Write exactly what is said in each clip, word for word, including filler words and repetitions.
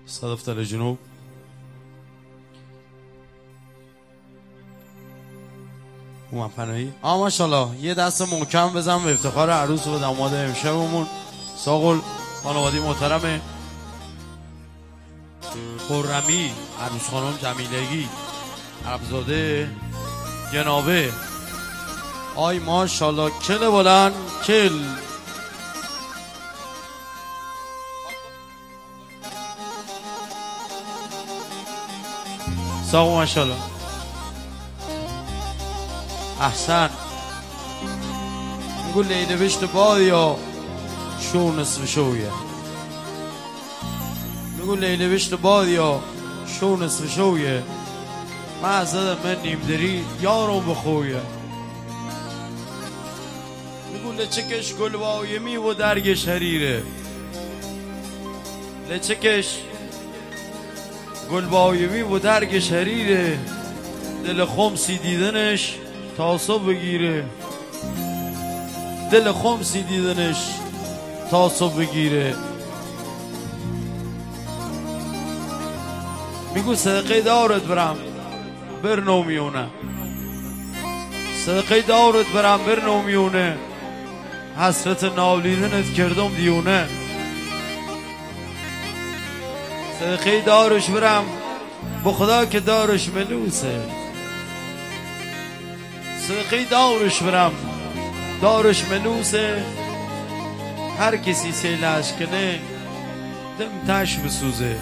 صدف تل جنوب. اومد پناهی. آه ماشاءالله. یه دست محکم بزن به افتخار عروس و داماد امشبمون. ساقل خانوادی محترمه خرمی، عروس خانم جمیلگی، عربزاده جنابه. آی ماشاءالله. کل بلند کل. ساقو ماشاءالله. احسن. نقول لي اذا بشت باضية شو نصف شوية. نقول لي اذا بشت باضية شو نصف شوية. ما زاد مني مدري يارو بخويا. نقول له چکش گل با یمی و درگش حریره. لچکش گل با یمی و درگش حریره. دل خمسی دیدنش تاسو بگیره. دل خمسی دیدنش تاسو بگیره. میگو صدقه دارت برم برنو میونه. صدقه دارت برم برنو میونه. حسرت نالیدنت کردم دیونه. صدقه دارش برم به خدا که دارش ملوسه. صدقه دارش برم دارش ملوسه. هر کسی سیلش کنه دم تش بسوزه.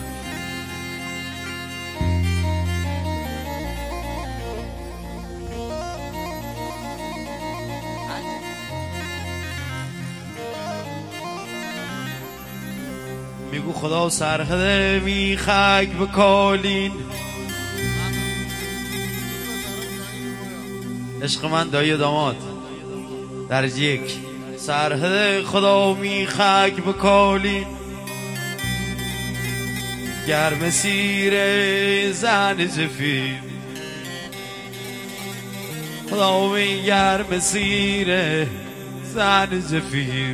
میگو خدا سرخده میخک بکالین. عشق من دایی داماد درجه یک. سرحد خدا میخک بکالین. گرم سیر زن جفیر. خدا می گرم سیر زن جفیر.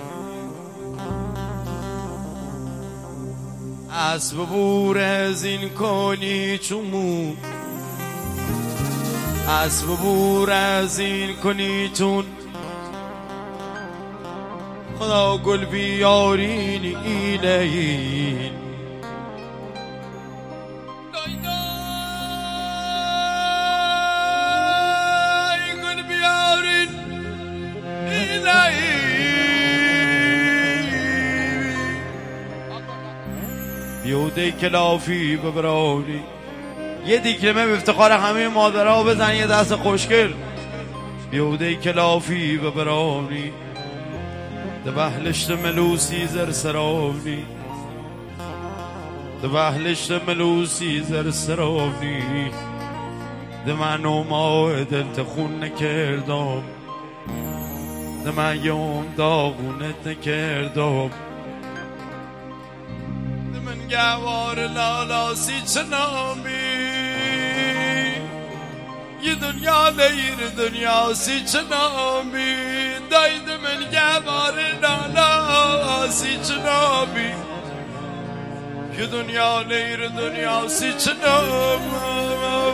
اسب بور از این کنی چون. اسب بور از این کنی چون. خدا گل بیارین ایلین. گل بیارین ایلین. بیوده کلافی ببرانی. یه دیکلمه به افتخار همه مادرها بزن یه دست خوشگل. بیوده کلافی ببرانی. ده بهلشت ملوسی زر سرانی. ده بهلشت ملوسی زر سرانی. ده من و ما دلت خون نکردم. ده من یوم داغونت نکردم. ده من گوار لالاسی چنامی. یه دنیا لیر دنیا سی چنامی. داید من گوار لالا سی چنامی. یه دنیا لیر دنیا سی چنامی.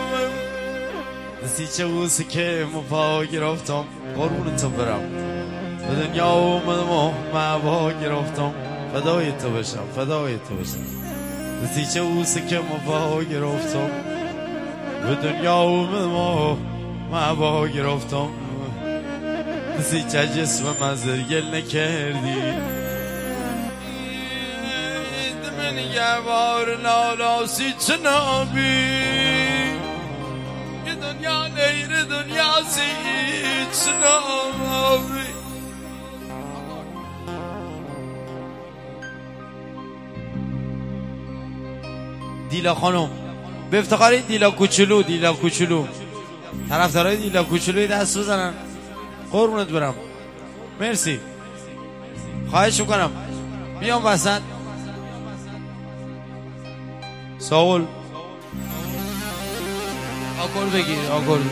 سی چوسی که مفا گرفتم قرون تو برم. به دنیا اومدم و مفا گرفتم. فدای تو بشم فدای تو بشم. سی چوسی که مفا گرفتم. به دنیا اومدم و مفا گرفتم. سی چه جسم مزرگل نکردی. من یوار لالا سی چنابی. یه دنیا لیر دنیا سی چنابی. دیلا خانم به افتخار دیلا کوچولو. دیلا کوچولو طرفدارای دیلا کوچولوی دست بزنن قربونت برم. مرسی. خواهش میکنم بیام وسط. ساول آکل بگیر. آکل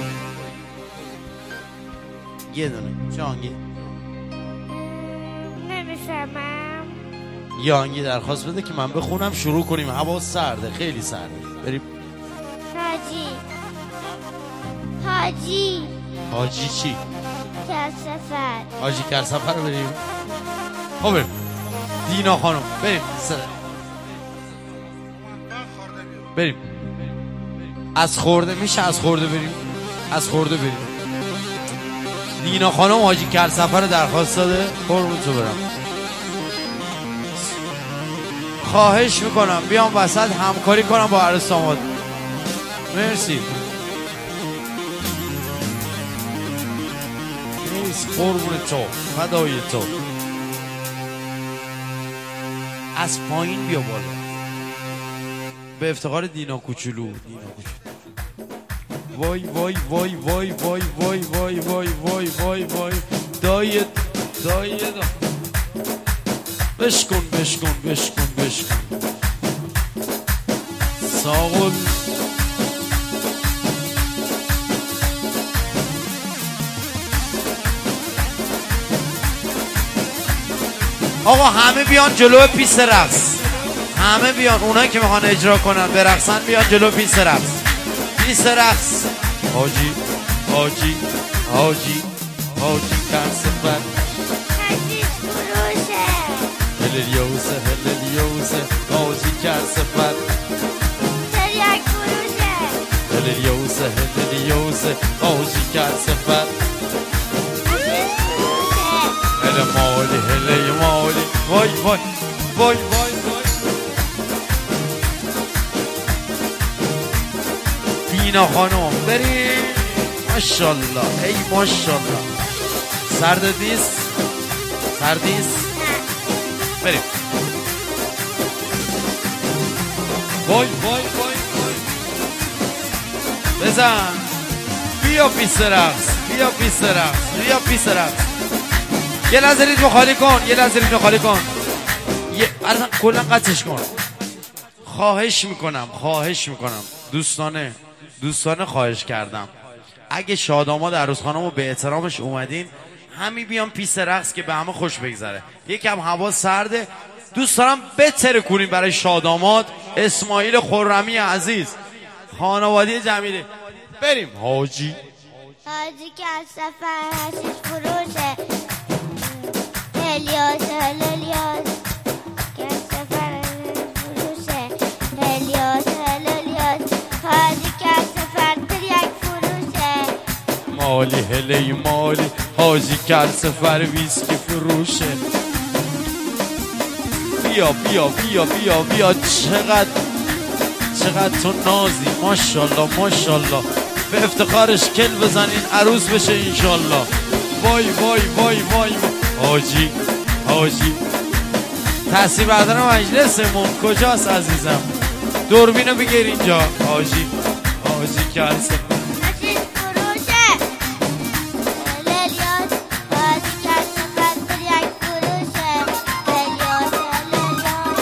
یه دونه جانگی. نمیفهمم. یه آهنگی درخواست بده که من بخونم شروع کنیم. هوا سرده، خیلی سرده. بریم. حاجی حاجی حاجی چی؟ کرسفر. حاجی کرسفر رو بریم. خب بریم. دینا خانم بریم. سر. بریم. از خورده میشه از خورده بریم. از خورده بریم. دینا خانم حاجی کرسفر درخواست داده. قربون تو برم. خواهش میکنم بیام وسط همکاری کنم با عروس داماد. مرسی. نیست قربون تو، فدای تو. از پایین بیا بالا. به افتخار دینا کوچولو. دینا کوچولو. وای وای وای وای وای وای وای وای وای وای وای دای دای دا بشکن بشکن بشکن بشکن ساغل. آقا همه بیان جلو پیست رقص. همه بیان، اونایی که میخوان اجرا کنن برقصن بیان جلو پیست رقص. پیست رقص. حاجی حاجی حاجی حاجی کرسفر. هلیلیوسه هلیلیوسه حاجی کرسفر. تریاک فروشه. هلیلیوسه هلیلیوسه حاجی کرسفر. هله مالی هله مالی وای وای وای وای وای. دینا خانم بریم. ماشالله ای ماشالله. سرد نیست؟ سرد نیست؟ بریم. وای وای وای وای. بزن. بیا پیست رقص. بیا پیست رقص. بیا پیست رقص. یه لحظه ریتم خالی کن. یه لحظه ریتم خالی کن. یه اصلا کلا قطعش کن. خواهش میکنم خواهش میکنم دوستانه دوستانه خواهش کردم اگه شاداماد عروس خانم به احترامش اومدین همین بیان پیست رقص که به همه خوش بگذره. یکم هوا سرده. دوست دارم بتره کنیم برای شاداماد اسماعیل خرمی عزیز خانواده جمیله. بریم. حاجی حاجی کرسفر هستش فروشه. هلیاس هلیاس کرسفر فروشه. هلیاس هلیاس حاجی کرسفر تریاک فروشه. مالی هلی مالی حاجی کرسفر ویسکی فروشه. بیا بیا بیا بیا بیا. چقدر چقدر تو نازی. ماشالله ماشالله. به افتخارش کل بزنین عروس بشه انشالله. وای وای وای وای. حاجی حاجی تحصیل بردار مجلسمون کجاست عزیزم؟ دوربینو بگیر اینجا. حاجی حاجی کرسفر هستش فروشه. هلیاس حاجی کرسفر تریاک فروشه. هلیاس هلیاس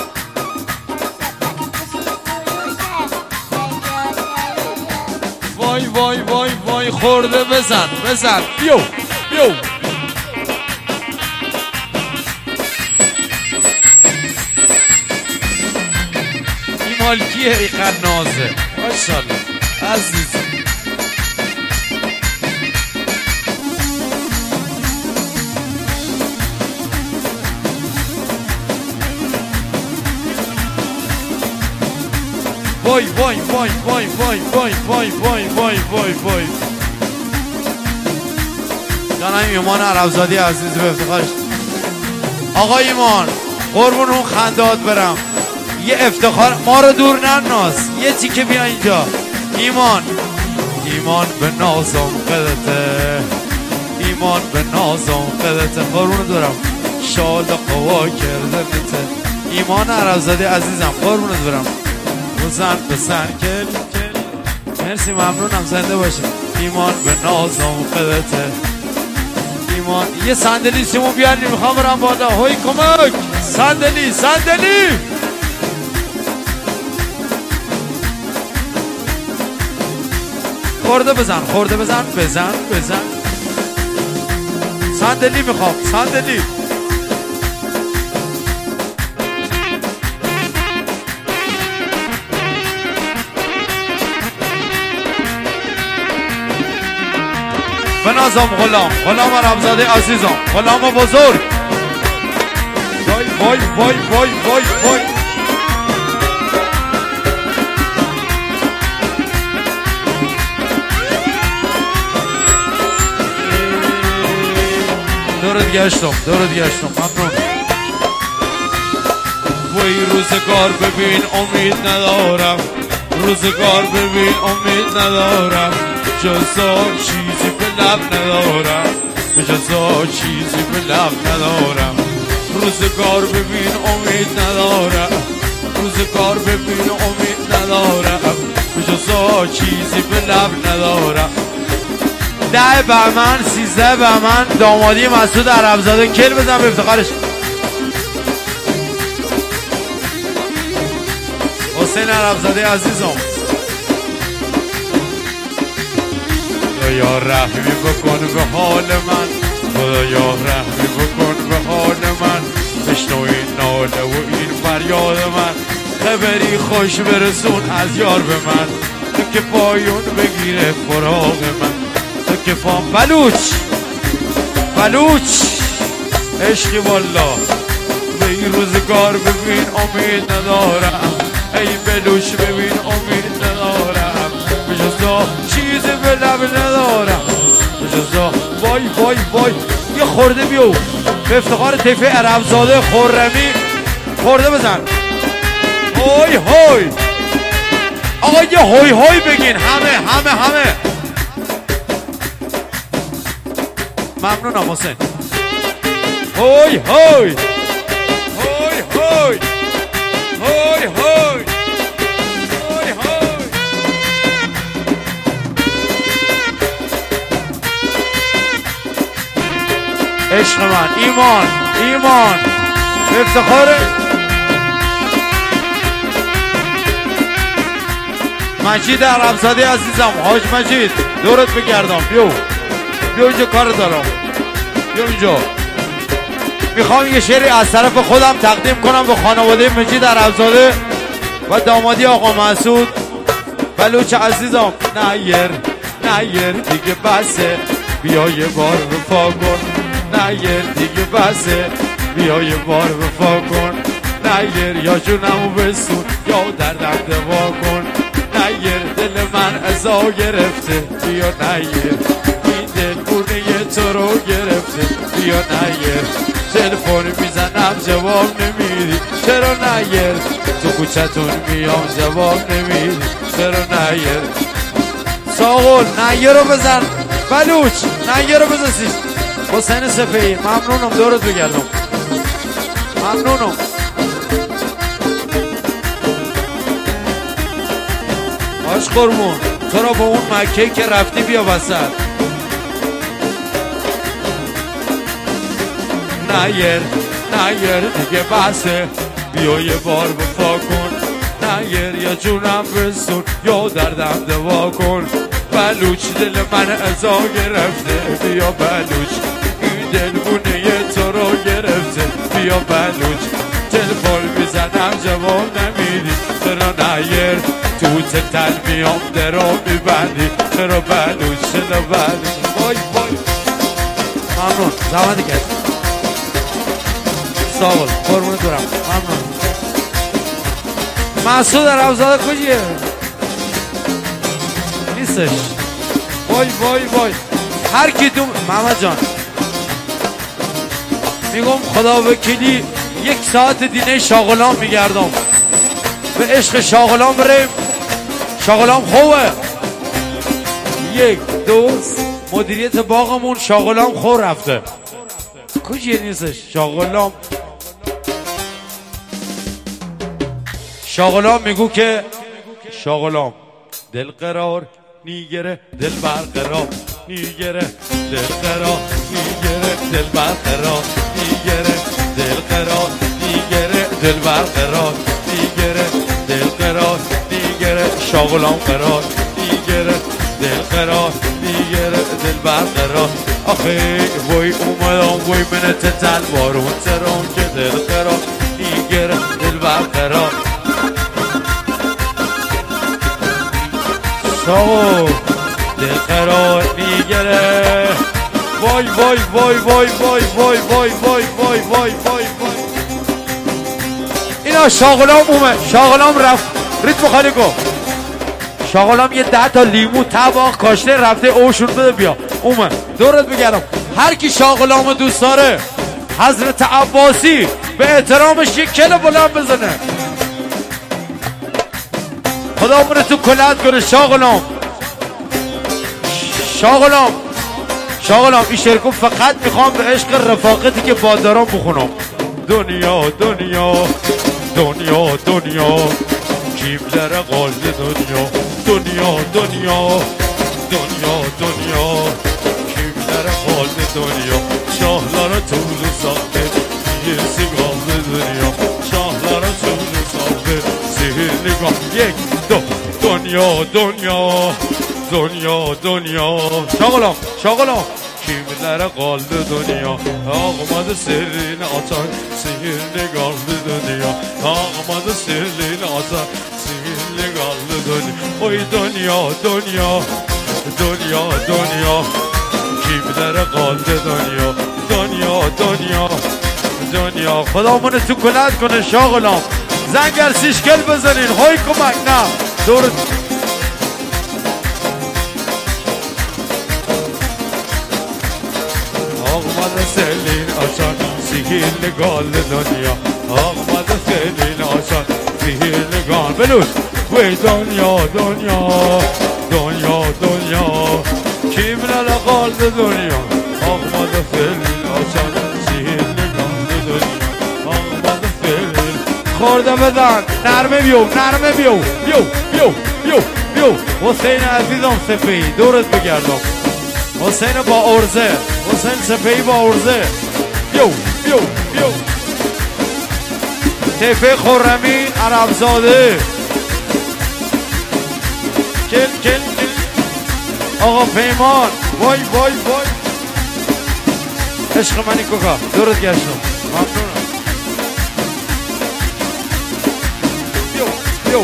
کرسفر فروشه. هلیاس هلیاس. وای وای وای وای. خورده بزن بزن. بیو بیو. این مالکیه اینقدر نازه. ماشالله عزیز. وای وای وای وای وای وای وای وای وای وای وای. جانم ایمان عربزادی عزیز به افتخارش. آقا ایمان قربون اون خندات برم. یه افتخار ما رو دور نناز. یه تیکه بیا اینجا. ایمان ایمان به نازم قدته. ایمان به نازم قدته. قربون دارم شال قوا کردنته. ایمان عربزاده عزیزم قربونت برم. بزن بزن کل کل. مرسی ممنونم زنده باشه. ایمان به نازم قدته. ایمان یه صندلی سیمون بیاریم میخوام برم بالا. هوی کمک. صندلی صندلی. خورده بزن خورده بزن بزن بزن. صندلی میخوام صندلی. بنازم غلام غلام عربزاده عزیزم غلام بزرگ وای وای وای وای وای وای دورت گشتم دورت گشتم ممنون وای روزگار ببین امید ندارم روزگار ببین امید ندارم جزا چیزی به لب ندارم جزا چیزی به لب ندارم روزگار ببین امید ندارم روزگار ببین امید ندارم جزا چیزی به لب ندارم ده بهمن سیزده بهمن دامادی مسعود عربزاده کل بزن به افتخارش حسین عربزاده عزیزم خدایا رحمی بکن به حال من خدایا رحمی بکن به حال من بشنو این ناله و این فریاد من خبری خوش برسون از یار به من تو که پایون بگیره فراغ من تو که پام بلوچ بلوچ عشقی والا به این روزگار ببین امید ندارم ای بلوچ ببین امید ندارم به جزا چیزی به لب ندارم به جزا وای وای وای یه خورده بیو به افتخار طیفه عربزاده خرمی خورده بزن هوی هوی آقا یه هوی هوی بگین همه همه همه ممنونم حسین هوی هوی هوی هوی هوی هوی هوی هوی عشق من ایمان ایمان به افتخار مجید عربزاده عزیزم حاج مجید دورت بگردم بیو بیو اینجا کار دارم بیو اینجا میخوام یه شعری از طرف خودم تقدیم کنم به خانواده مجید عربزاده و دامادی آقا مسعود بلوچ عزیزم نیر نیر دیگه بسه بیا یه بار وفا کن نیر دیگه بسه بیا یه بار وفا کن نیر یا جونمو بسون یا دردم دوا کن نیر دل من ازا گرفته بیا نیر این دل بونه تو رو گرفته بیا نیر تلفن میزنم جواب نمیدی چرا نیر تو کوچتون میام جواب نمیدی چرا نیر ساغل نیر رو بزن بلوچ نیر رو بزن سیش حسین سفهی ممنونم دورت بگردم ممنونم آش قرمون تو را با اون مکه که رفتی بیا وسط نیر نیر دیگه بسه بیا یه بار وفا کن نیر یا جونم بسون یا دردم دوا کن بلوچ دل من ازا گرفته بیا بلوچ این دل بونه تو رو گرفته بیا بلوچ تلفن میزنم جواب نمیدی چرا نیر تو تل میام درو میبندی چرا بلوچ چرا بلوچ وای وای ممنون زحمت کرد ساول قربون دورم ممنون مسعود عربزاده کجیه نیستش وای وای وای هر کی دوم محمد جان میگم خدا وکیلی یک ساعت دینه شاغلان میگردم به عشق شاغلان بریم شاغلان خوبه یک دو مدیریت باغمون شاغلان خور رفته کجیه نیستش شاغلان شاغلان میگو که شاغلان دل قرار نیگره دل برقرار نیگره دل قرار نیگره دل برقرار نیگره دل قرار نیگره دل برقرار نیگره دل قرار نیگره شاغلان قرار نیگره دل قرار نیگره دل برقرار آخه وای اومدم وای منت تل بارون تران که دل قرار نیگره دل برقرار شاغل دل قرار میگره وای وای وای وای وای وای وای وای وای وای وای وای اینا شاغلام اومه شاغلام رفت ریتم خالی کن شاغلام یه ده تا لیمو طباق کاشته رفته اوشون بده بیا اومه دورت بگردم هر کی شاغلام دوست داره حضرت عباسی به احترامش یک کل بلند بزنه خدا عمر تو کلت کنه شاغلام شاغلام شاغلام این شرکو فقط میخوام به عشق رفاقتی که با دارم بخونم دنیا دنیا دنیا دنیا کیم در قال دنیا دنیا دنیا دنیا دنیا کیم در قال دنیا شاهلار طول ساخته یه سیگال دنیا شاهلار طول ساخته سهر نگاه یک دو دنیا دنیا دنیا دنیا شاغلام شاغلام کیم در قال دنیا آقامد سرین آتان سهر نگال دنیا آقامد سرین آتان سهر نگال دنیا اوی دنیا دنیا دنیا دنیا کیم در قال دنیا دنیا دنیا دنیا خدا منو تو کلت کنه شاغلام زنگر سیشکل بزنین های کمک نه دور آقامد سلین آشان سیهیل نگال دنیا آقامد سلین آشان سیهیل نگال بلوش وی دنیا دنیا دنیا دنیا کیم نلقال دنیا آقامد سلین آشان سیهیل نگال دنیا آقامد سلین خورده بزن نرمه بیو نرمه بیو بیو بیو بیو بیو حسین عزیزم سپی دورت بگردم حسین با ارزه حسین سپهی با ارزه بیو بیو بیو تیفه خرمی عربزاده کل کل کل آقا پیمان وای وای وای عشق منی کوکا دورت گشتم ممنونم بیو بیو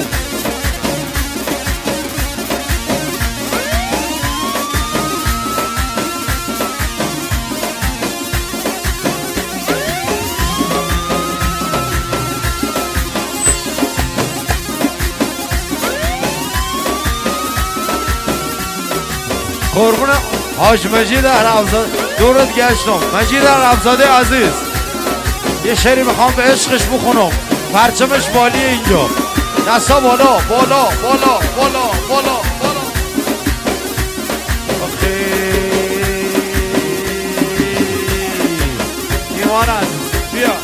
قربون حاج مجید عربزاده دورت گشتم مجید عربزاده عزیز یه شعری میخوام به عشقش بخونم پرچمش بالیه اینجا دستا بالا بالا بالا بالا بالا بالا آخی ایمان عزیز بیا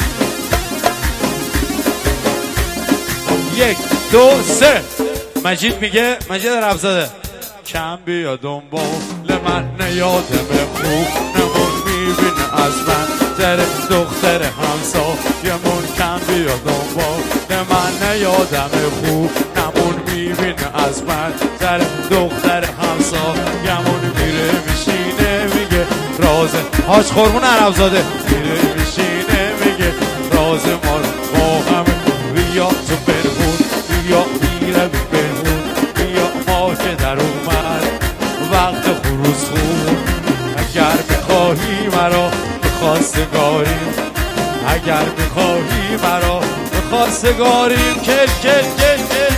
یک دو سه مجید میگه مجید عربزاده کم بیا دنبال من نیادم خوب نمون میبینه از من در دختر همسا یمون کم بیا دنبال من نیادم خوب نمون میبینه از من در دختر همسا یمون میره میشینه میگه راز حاج خورمون عربزاده میره میشینه میگه راز ما با همه بیا تو برمون بیا میره برمون بیا ما که در اومد وقت خروز خون اگر بخواهی مرا به خواستگاریم اگر بخواهی مرا به خواستگاریم کل کل کل کل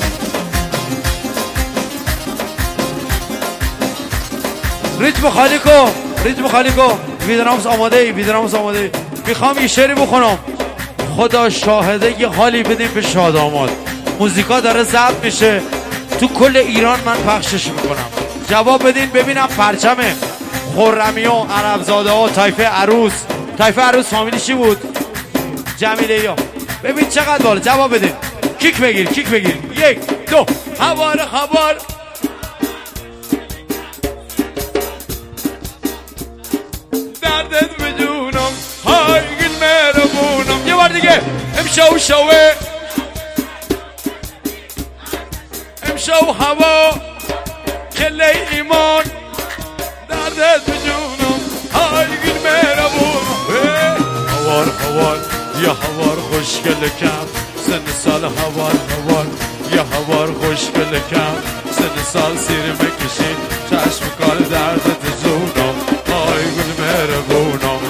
ریتم خالی کن ریتم خالی کن ویدرامز آماده ای ویدرامز آماده ای میخوام یه شعری بخونم خدا شاهده یه حالی بدیم به شاداماد موزیکا داره ضبط میشه تو کل ایران من پخشش میکنم جواب بدین ببینم پرچم خرمی و عربزاده ها تایفه عروس تایفه عروس فامیلی چی بود؟ جمیله یا ببین چقدر بالا جواب بدین کیک بگیر کیک بگیر یک دو حوار خبر دردت بجونم های گل مهربونم یه بار دیگه امشو شوه امشو هوا کله ایمان دردت بجونم های گل مهربونم هوار هوار یا هوار خوشگل کم سن سال هوار هوار یا هوار خوشگل کم سن سال سیر مکشی چشم کار دردت جونم های گل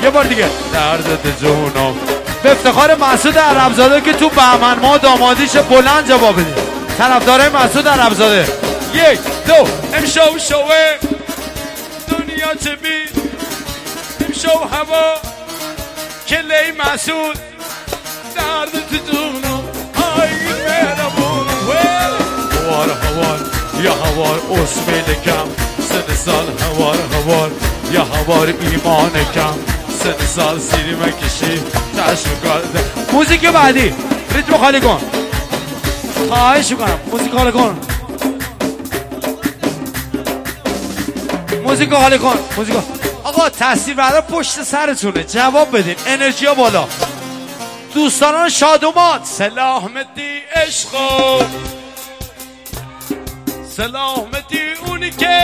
یه بار دیگه دردت جونم به افتخار مسعود عربزاده که تو بهمن ما دامادیش بلند جواب بدیم. طرفدارای مسعود عربزاده یک دو امشو شوه دنیا چه بی امشو هوا کلی مسعود دردت جونم های مهربون هوار هوار یا هوار اسمیل کم سن سال هوار هوار یا هوار ایمان کم سن سال سیری مکشی چشم کرده. موزیک بعدی ریتم خالی کن خواهش میکنم موزیک خالی کن موزیک خالی کن موزیک. آقا تصویر بردار پشت سرتونه جواب بدین انرژی ها بالا. دوستان شادومات سلامتی عشقو سلامتی اونی که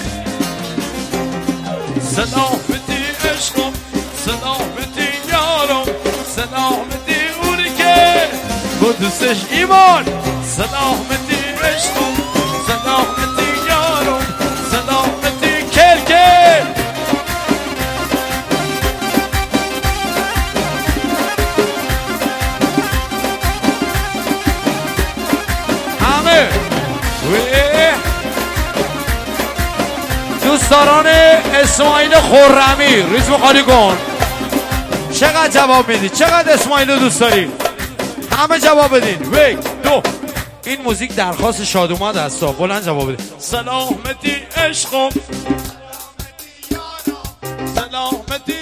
سلامتی عشقم سلامتی یارم سلامتی اونی که با دوستش ایمان سلامتی عشقم سلامتی یارم سلامتی کرکر همه دوستان اسماعیل خرمی ریتم خالی کن. چقدر جواب میدی؟ چقدر اسماعیل رو دوست داری؟ همه جواب بدین. یک دو این موزیک درخواست شادومت هست بلند جواب بدین. سلامتی عشقم سلامتی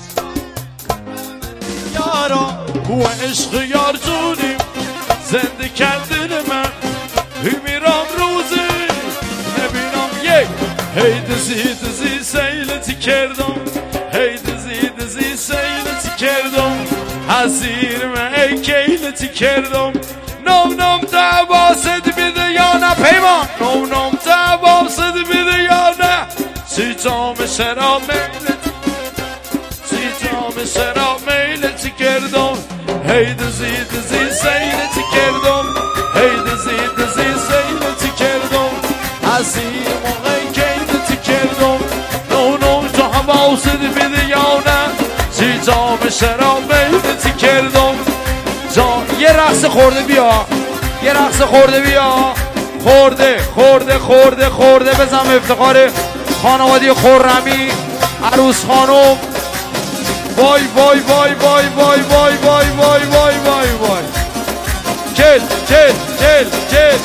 یارم و عشق یار جونیم زنده کردن من میرم روزی نبینم یک هی دزی دزی سیلتی کردم هی دزی دزی سیلتی کردم حزیر من ای کیلتی کردم نام نام دواست بیده یا نه پیمان نام نام دواست بیده یا نه سی جام شراب میلتی سی جام شراب میلتی کردم هی دزی دزی سیلتی کردم هی دزی دزی سیلتی کردم حزیر موقع کیلتی کردم نو نو تو حواست بیده یا نه سی جام شراب میلتی کردم جان. یه رقص خورده بیا یه رقص خورده بیا خورده خورده خورده خورده بزن افتخار خانواده خرمی عروس خانم. وای وای وای وای وای وای وای وای وای وای وای کل کل کل کل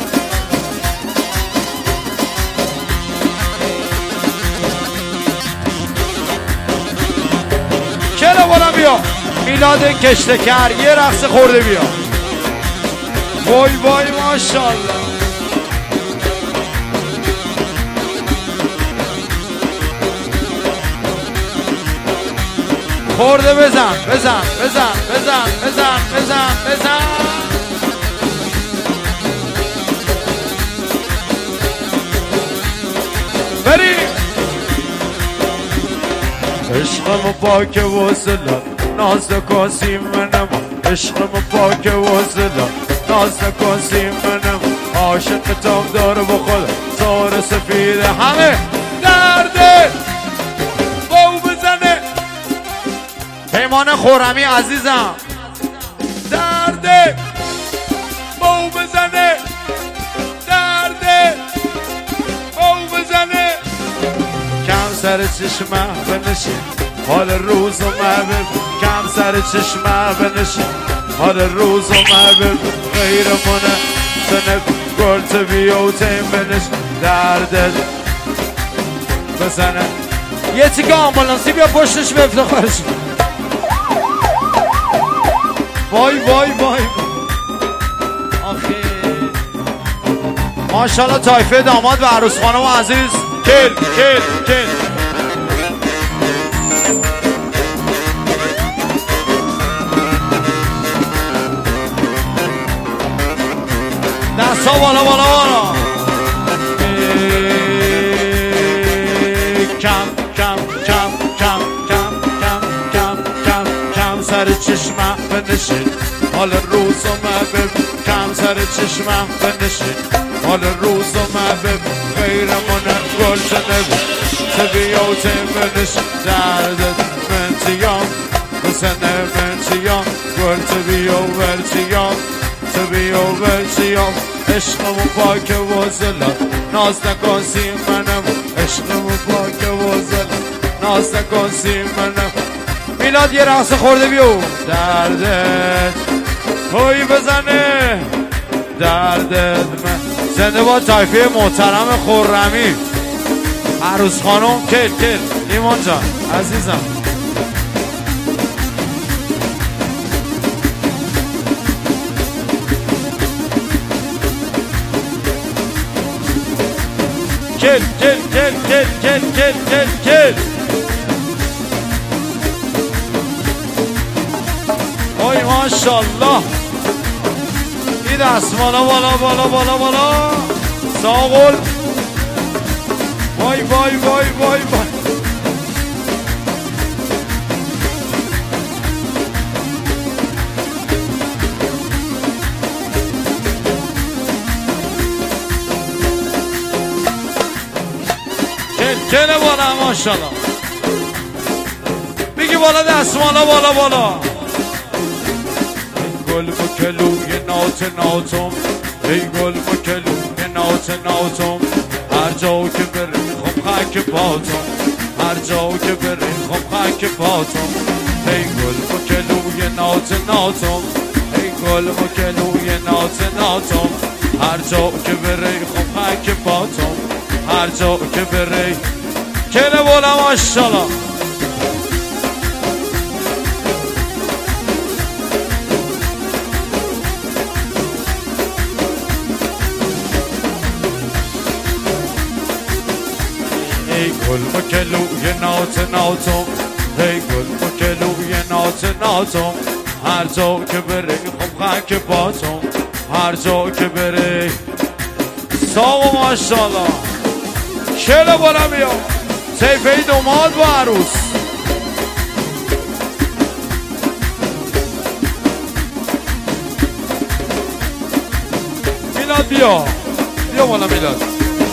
کل بالا بیا میلاد کشتکر یه رقص خورده بیا. وای وای ماشاءالله خورده بزن بزن بزن بزن بزن بزن بزن بری عشقم پاک وصلت ناز کاسی منم عشقم پاک وصلت ناز کاسی منم عاشق تام داره با خود زار سفیده همه درده باو بزنه پیمان خرمی عزیزم درده باو بزنه درده باو بزنه کم سر چشمه بنشین حال روز و محبب کم سر چشمه بنشین حال روز و محبب غیر منه سنف گلت بیو تیم بنش دردت بزنه یه تیکه آمبولانسی بیا پشتش به افتخارش. وای وای وای آخه ماشاءالله طایفه داماد و عروس خانم عزیز کل کل کل دستا بالا بالا بالا کم کم کم کم کم کم کم کم کم سر چشمه بنشین حال روز و محبب کم سر چشمه بنشین حال روز و محبب غیر منه گل شده تبیوت بنشین دردت mentiyam Bu sene mentiyam Gör tabi o vertiyam Tabi o vertiyam Eşkımı pake vazılar Naz نکن منم عشقمو پاک وزل ناز نکن منم میلاد یه رقص خورده بیو دردت توی بزنه دردت من زنده با تایفه محترم خرمی عروس خانم کل کل ایمان جان عزیزم Gel gel gel gel gel gel gel gel. Oy maşallah. Bir dست بالا بالا بالا بالا بالا. Sağ ol. Vay vay vay vay vay. Gene بالا ماشاءالله بگی بالا دست بالا بالا بالا ای گل با کلوی نات ناتم ای گل با کلوی نات ناتم هر جا که بری خب خاک پاتم هر جا که بری خب خاک پاتم ای گل با کلوی نات ناتم ای گل با کلوی نات ناتم هر جا که بری خب خاک پاتم هر جا که بری کله بالا ماشاءالله ای گل مکلوی نات ناتم ای گل مکلوی نات ناتم هر جا که بری خب خاک پاتم هر جا که بری ساو ماشاءالله کله بالا بیا سیفه دوماد با عروس میلاد بیا بیا بالا میلاد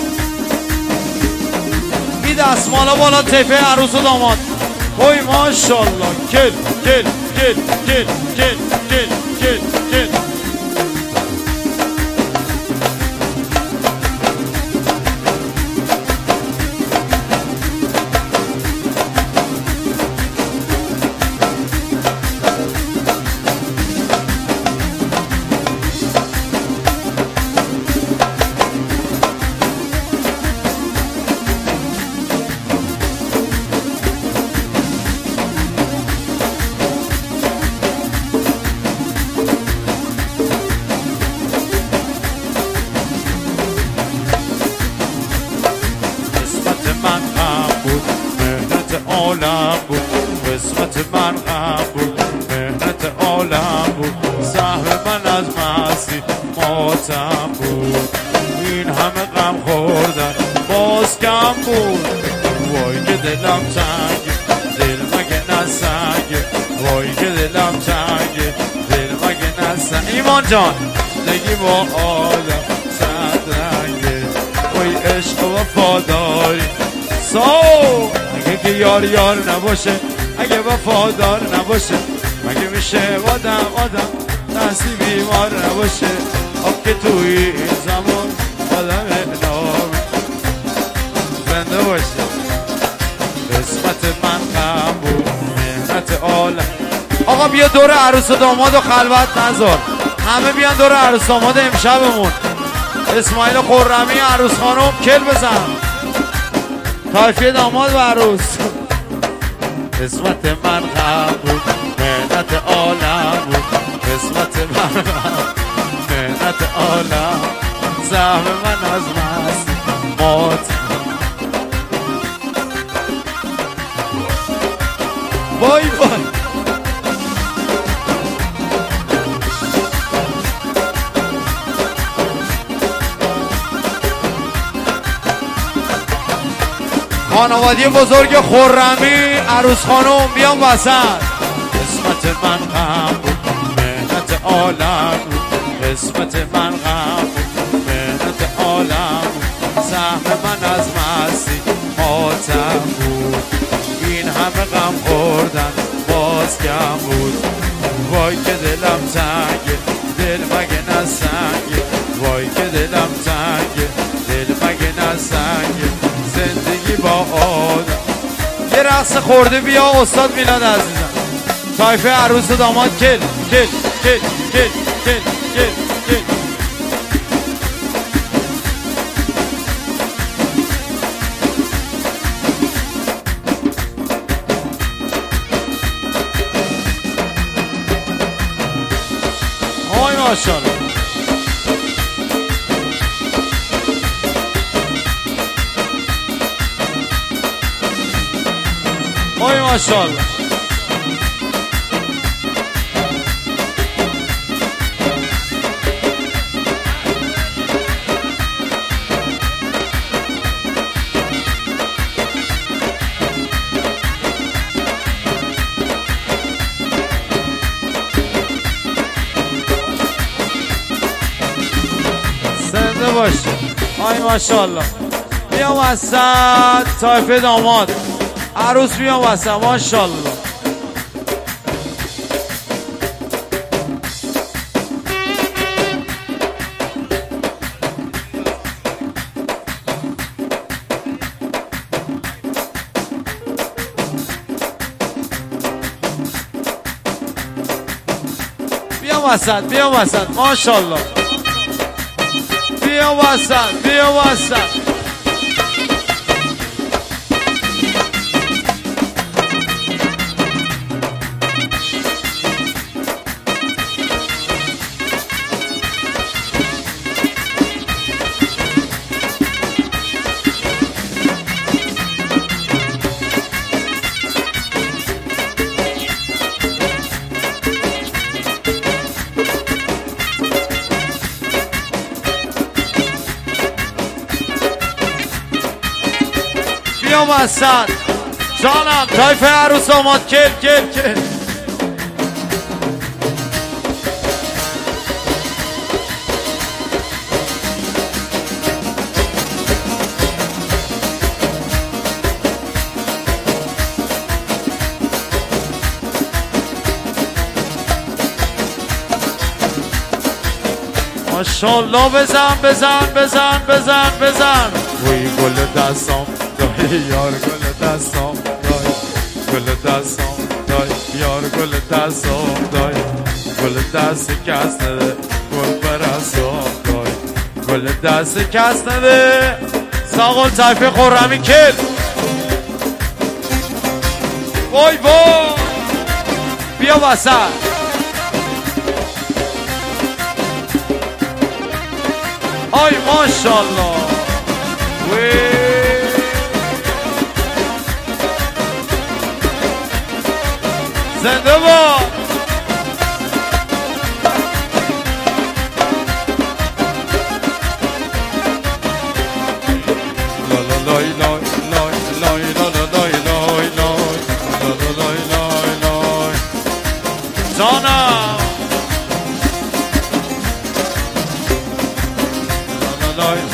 بی دست مالا بالا سیفه عروس و داماد اوی ماشالله کل کل کل کل کل کل کل کل عالم بود قسمت من غم بود مهنت عالم بود سهم من از مستی ماتم بود این همه غم خوردن باز کم بود وای که دلم تنگه دل مگه نسنگه وای که دلم تنگه دل مگه نسنگه ایمان جان زندگی با آدم صد رنگه وای عشق و وفاداری سو اگه که یار یار نباشه اگه وفادار نباشه مگه میشه آدم آدم دستی بیمار نباشه آب که توی این زمان آدم نام زنده باشه قسمت من غم بود مهنت عالم آقا بیا دور عروس و داماد و خلوت نذار همه بیان دور عروس داماد امشبمون اسماعیل خرمی عروس خانم کل بزن تایفیه داماد و عروس قسمت من غم بود مهنت عالم بود قسمت من غم مهنت عالم زهم من از مست مات وای وای خانوادی بزرگ خرمی عروس خانم بیان وسط قسمت من غم بود مهنت عالم بود قسمت من غم بود مهنت عالم بود سهم من از مستی ماتم بود این همه غم خوردن باز کم بود. وای که دلم تنگه دل مگه نسنگه، وای که دلم تنگه دل مگه نسنگه، زندگی با آدم. یه رقص خورده بیا استاد میلاد عزیزم، طایفه عروس و داماد کل کل کل کل کل کل کل. آی ماشاءالله آی ماشاءالله. زنده باشه. آی ماشاءالله. بیا وسط طایفه داماد عروس بیا وسط ماشاءالله. بیا وسط بیا وسط ماشاءالله. بیا وسط بیا وسط. بیا وسط جانم طایفه عروس آماد کل کل کل. ماشاءالله. بزن بزن بزن بزن بزن. وی گل دستام دای یار گل دستام دای، گل دستام دای یار گل دستام دای، گل دست کس نده گل برستام دای، گل دست کس نده. ساقل طایفه خورمی کل. وای وای بیا وسط. آی ماشاءالله. وی زنده با. لا لا لای لای لای لای لا لا لای لای لای لا لا لای لای لای. جانم لا لا لای.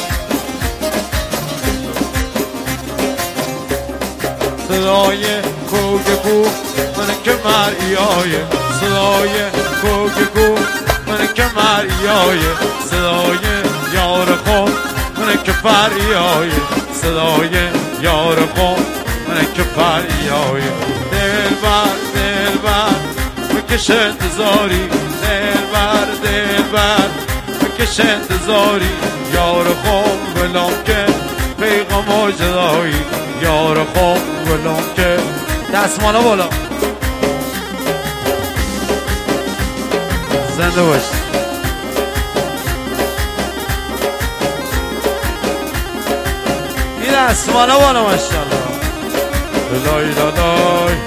صدای کوکو من که مریای، صدای کوکو من که مریای، صدای یار خود من که فریای، صدای یار خود من که فریای. دل بر دل بر بکش انتظاری، دل بر دل بر بکش انتظاری، یار خود ولام که پیغام و جدایی، یار خود ولام که. دستمالا بالا. زنده باش. این دستمالا بالا ماشاءالله. لای لای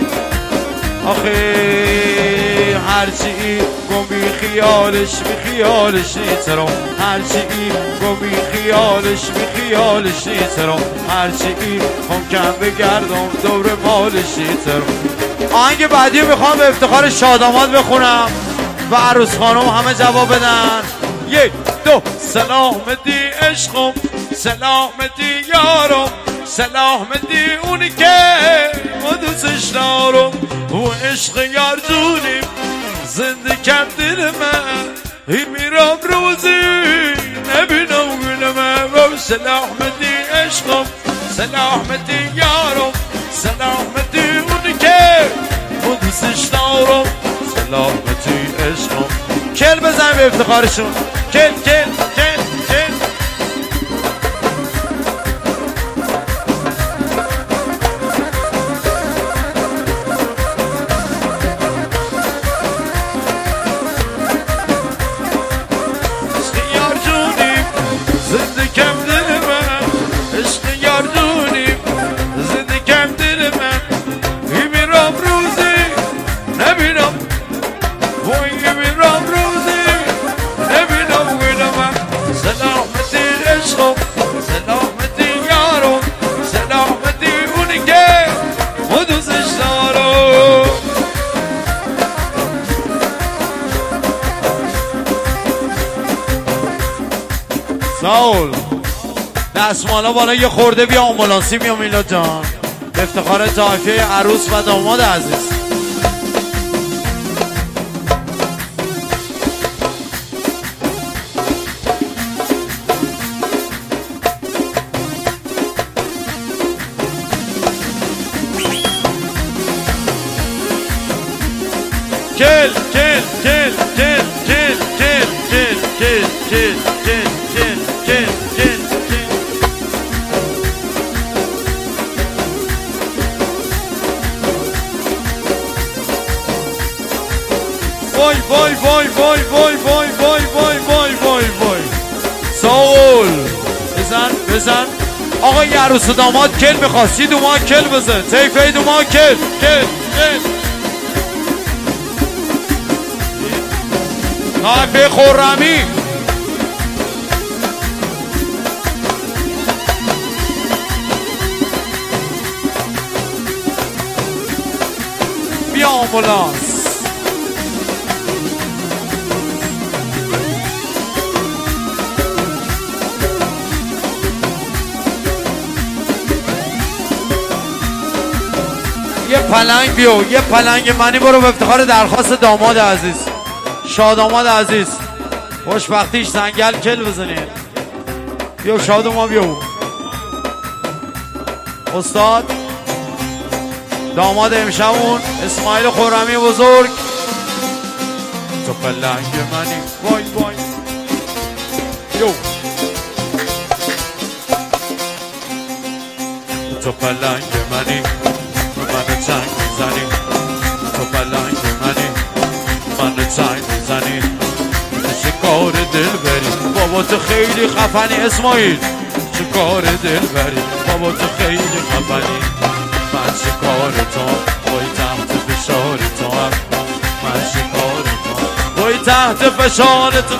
آخه هرچی گم بی خیالش بی خیالش نیترم، هرچی گم بی خیالش بی خیالش نیترم، هرچی ممکن بگردم دور مالش نیترم. آهنگ بعدی میخوام به افتخار شاداماد بخونم و عروس خانم همه جواب بدن. یک دو. سلامتی عشقم، سلامتی یارم، سلام دی اونی که ما دوستش دارم و عشق یار جونیم زنده کم دل من هی میرم روزی نبینم گلم و سلام دی عشقم سلام دی یارم سلام دی اونی که ما دوستش دارم سلام دی عشقم کل بزن به افتخارشون کل کل کل کل ساول دستمالا بالا یه خورده بیا آمبولانسی بیا میلاد جان به افتخار طایفه عروس و داماد عزیز کل کل کل کل کل کل کل کل کل کل وای وای وای وای وای وای وای وای وای وای وای ساول بزن بزن آقا یه عروس و داماد کل میخواستی دو ما کل بزن تیفه دو ما کل کل کل طایفه خرمی بیا آمبولانس یه پلنگ بیو یه پلنگ منی برو به افتخار درخواست داماد عزیز شاداماد عزیز خوشبختیش سنگل کل بزنید بیو شادما بیو استاد داماد امشبون اسماعیل خرمی بزرگ تو پلنگ منی وای وای بیو تو پلنگ منی منو چنگ میزنی تو پلنگ منی منو چنگ میزنی شکار دل بری بابا تو خیلی خفنی اسماعیل شکار دل بری بابا تو خیلی خفنی من شکار تو بای تحت فشار تو هم من شکار تو بای تحت فشار تو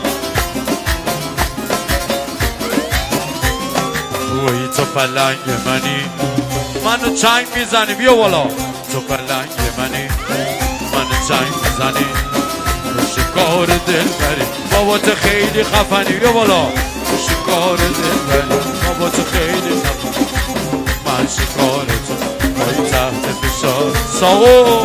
وای تو پلنگ منی منو چنگ میزنی بیا بالا تو پلنگ منی منو چنگ میزنی شکار دل بری بابا تو خیلی خفنی بیا بالا شکار دل بری بابا تو خیلی خفنی من شکار تو بای تحت فشار ساو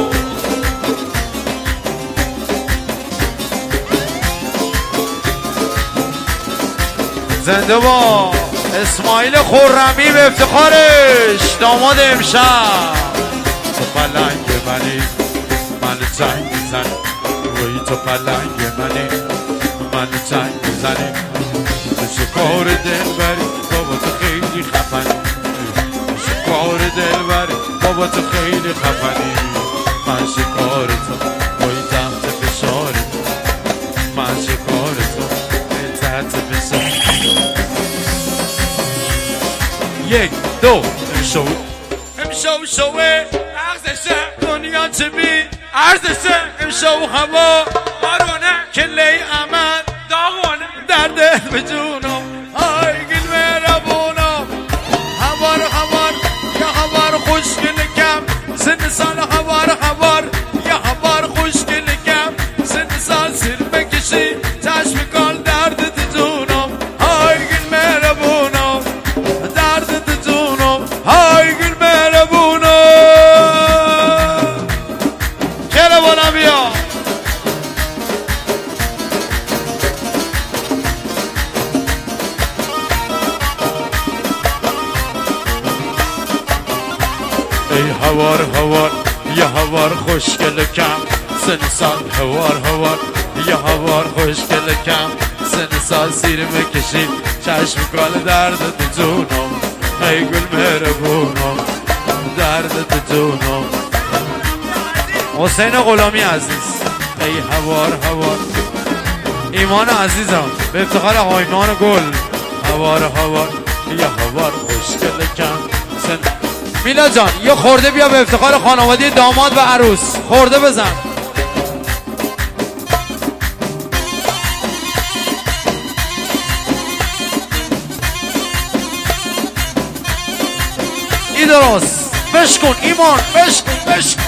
زنده با اسماعیل خرمی به افتخارش داماد امشب تو پلنگ منی منو چنگ میزنی روی تو پلنگ منی منو چنگ میزنی تو شکار دل بری بابا تو خیلی خفنی شکار دل بری بابا تو خیلی خفنی من شکار تو روی تحت فشار تو من شکار تو تحت فشار یک دو شو امشو شوه ارزشه دنیا چه بی ارزشه امشو هوا بارونه کلی امن داغونه در دل به جونم آی گل مهربونم هوار هوار یا هوار خوشگل کم سن سال هوار هوار یا هوار خوشگل کم سن سال سر بکشی چشم کال درد جونم آی گل مهربونم درد جونم ای هوار هوار یه هوار خوشگل کم سن سال هوار هوار یه هوار خوشگل کم سن سال سیر مکشید چشم کال درد تو جونم ای گل مهربونم درد تو جونم حسین غلامی عزیز ای هوار هوار ایمان عزیزم به افتخار آقا ایمان گل هوار هوار یه هوار خوشگل کم سن میلا جان یه خورده بیا به افتخار خانواده داماد و عروس خورده بزن ای درست بشکن ایمان بشکن بشکن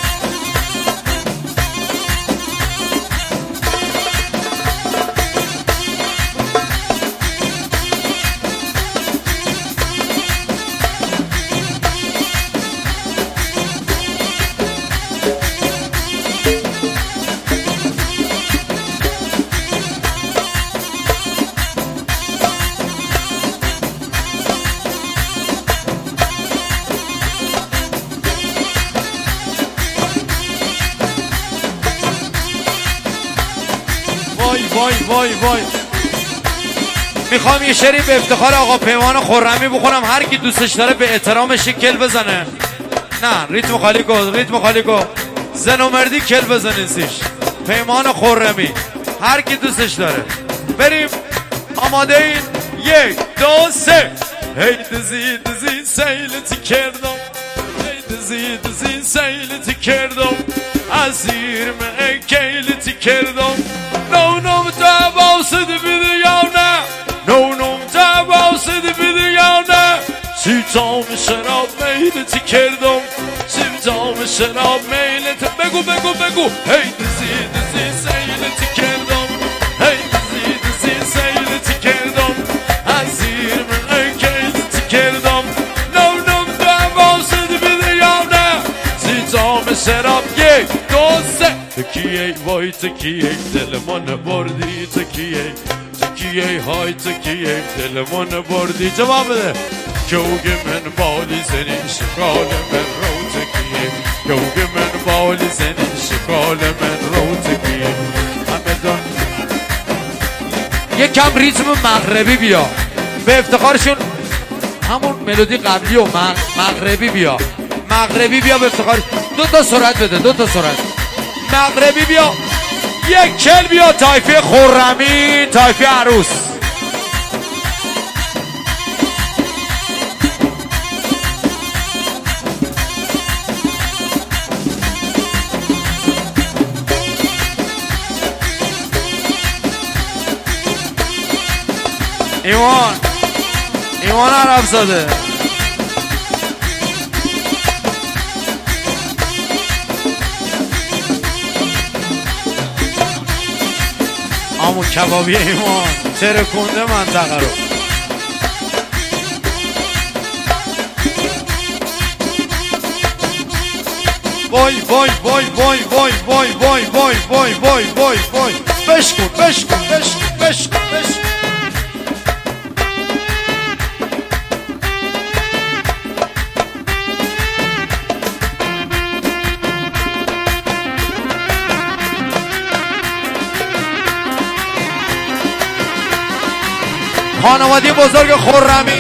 وای وای وای وای میخوام یه شعری به افتخار آقا پیمان خرمی بخونم هر کی دوستش داره به احترامش کل بزنه نه ریتم خالی کن ریتم خالی کن زن و مردی کل بزنین سیش پیمان خرمی هر کی دوستش داره بریم آماده این یک دو سه هی دزی دزی سیلتی کردم هی دزی دزی سیلتی کردم اسیر من کیلتی کردم نونم تباسد بیدیانه نونم تباسد بیدیانه سی جام شراب میلتی کردم سی جام شراب میلتی بگو بگو بگو هی دزی دزی سیلتی کردم هی دزی دزی سیلتی کردم اسیر من کیلتی کردم نونم تباسد بیدیانه سی جام شراب یک دو سه تکیه وای تکیه دل من بردی تکیه تکیه های تکیه دل من بردی جواب بده کوگ من بالی زنی شکال من رو تکیه کوگ من بالی زنی شکال من رو تکیه همه دان یک کم ریتم مغربی بیا به افتخارشون همون ملودی قبلی و مغربی بیا مغربی بیا به افتخار دو تا سرعت بده دو تا سرعت مغربی بیا یک کل بیا تایفه خرمی تایفه عروس ایمان ایمان عرب زاده همون کبابی ایمان ترکونده منطقه رو وای وای وای وای وای وای وای وای وای وای وای وای بشکن بشکن بشکن بشکن بشکن خانواده بزرگ خرمی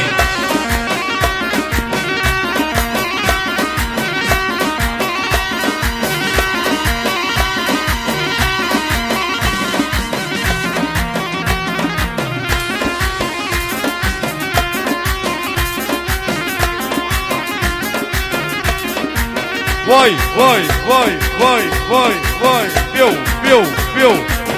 وای وای وای وای وای وای بیو بیو بیو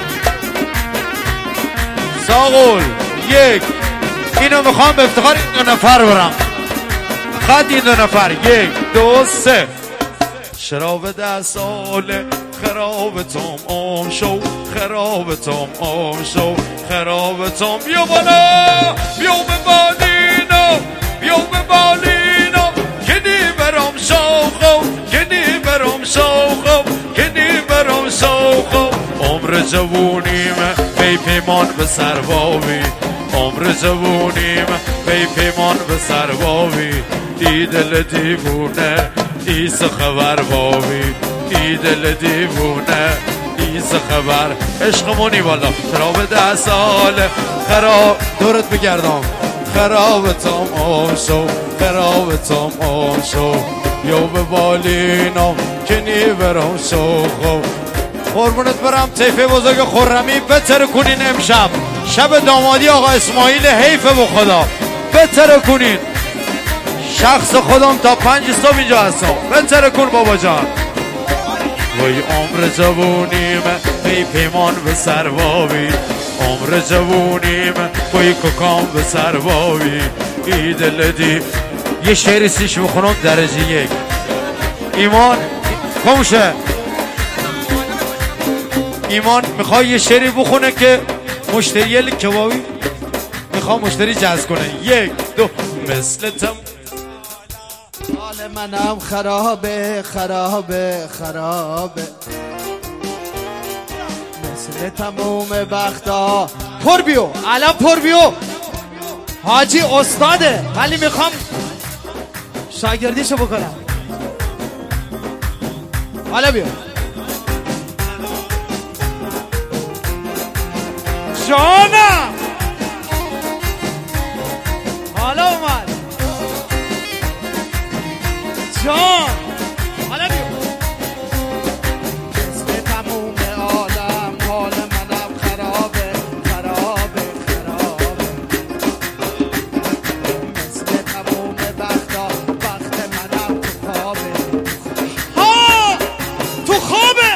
ساغول یک اینو میخوام به افتخار این دو نفر برم خط این دو نفر یک دو سه شراب ده ساله خراب توم آم شو خراب توم آم شو خراب توم بیا بالا بیا به بالینو بیا به بالینو کنی برام شوخو کنی برام شوخو کنی برام شوخو عمر جوونیم بی پیمان به سرباوی عمر جوونیم بی پیمان به سرباوی دی دل دیوونه ایسا خبر بابی ای دل دیوونه ایسا خبر عشقمونی بالا خراب ده ساله خراب دورت بگردم خراب تمام شو خراب تمام شو یا به بالینام که نیبرم شو خوب قربونت برم طیفه بزرگ خرمی بتر کنین امشب شب دامادی آقا اسماعیل حیفه به خدا بتر کنین شخص خودم تا پنج صبح اینجا هستم بتر کن بابا جان وای عمر جوونیم وی پیمان به سر بابی عمر جوونیم وی ککام به سر بابی ای دل دی یه شعری سیش بخونم درجه یک ایمان کمشه ایمان میخوای یه شعری بخونه که مشتری کبابی میخوای مشتری جذب کنه یک دو مثل تم حال منم خرابه خرابه خرابه مثل تموم وقتا پر بیو الان پر بیو حاجی استاده ولی میخوام شاگردیشو بکنم حالا بیو جانم حالا اومد جان حالا بیو مثل تموم عالم حال منم خرابه خرابه خرابه مثل تموم وقتا وقت منم تو خوابه ها تو خوابه